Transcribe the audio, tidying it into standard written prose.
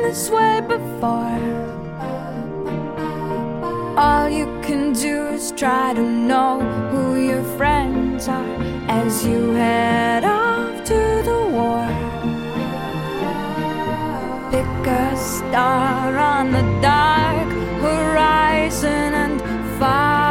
this way before. All you can do is try to know who your friends are as you head off to the war. Pick a star on the dark horizon and fire